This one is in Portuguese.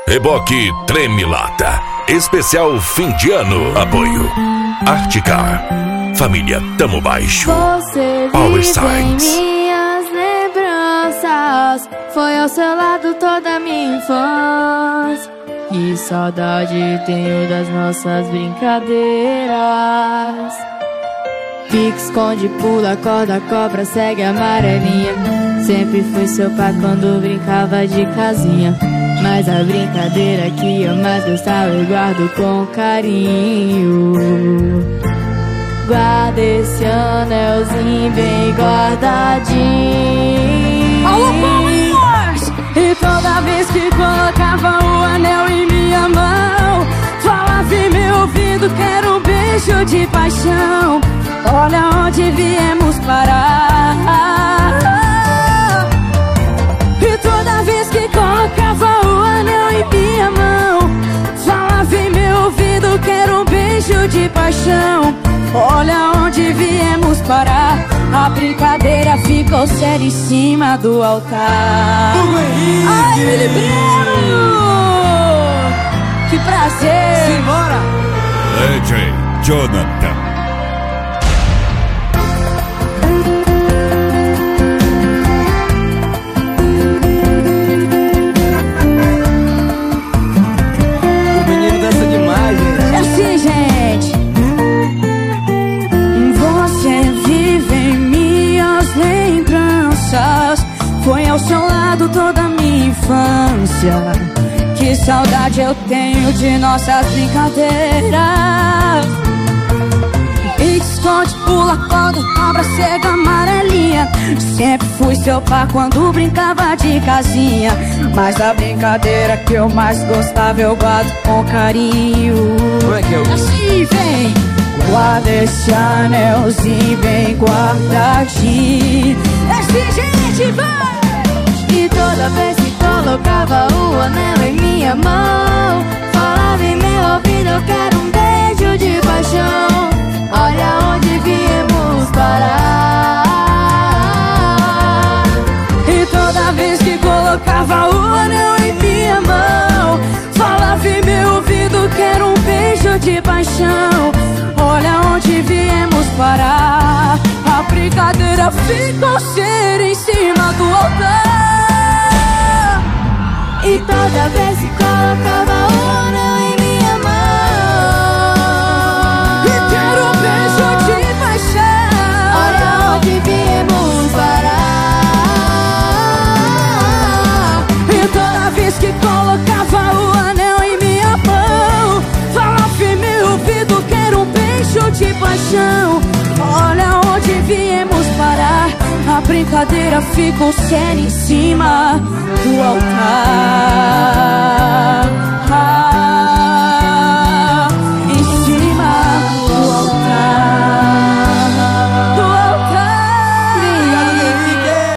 Reboque Tremilata. Especial fim de ano. Apoio Articar. Família Tamo Baixo. Você Power vive em Signs. minhas lembranças. Foi ao seu lado toda a minha infância. Que saudade tenho das nossas brincadeiras. Pique, esconde, pula, corda, cobra, segue a amarelinha. Sempre fui seu pai quando brincava de casinha. Mas a brincadeira que eu mais gostava eu guardo com carinho. Guarda esse anelzinho bem guardadinho. Alô, Palmas! E toda vez que colocava o anel em minha mão, falava em meu ouvido que era um beijo de paixão. Olha onde viemos parar. E toda vez que colocava o anel em minha mão, falava em meu ouvido que era um beijo de paixão. Olha onde viemos parar. A brincadeira ficou séria em cima do altar. Ai, Willy Breno! Que prazer! Simbora! DJ Jonathan. O menino dança demais, gente. É assim, gente. Você vive em minhas lembranças. Foi ao seu lado toda a minha infância. Que saudade eu tenho de nossas brincadeiras. Pique, esconde, pula, corda, cobra, cega, amarelinha. Sempre fui seu par quando brincava de casinha. Mas a brincadeira que eu mais gostava eu guardo com carinho. Como é que é o... Assim vem. Guarda esse anelzinho bem guardadinho. Assim, gente, vai! E toda vez que colocava o anel em minha mão, falava em meu ouvido eu quero um beijo de paixão. Olha onde viemos parar. E toda vez que colocava o anel em minha mão, falava em meu ouvido que era um beijo de paixão. Olha onde viemos parar. A brincadeira ficou séria em cima do altar. E toda vez que colocava o anel em minha mão, e quero um beijo de paixão. Olha onde viemos parar. E toda vez que colocava o anel em minha mão, falava em meu ouvido que era um beijo de paixão. Olha onde viemos parar. A brincadeira ficou séria em cima do altar.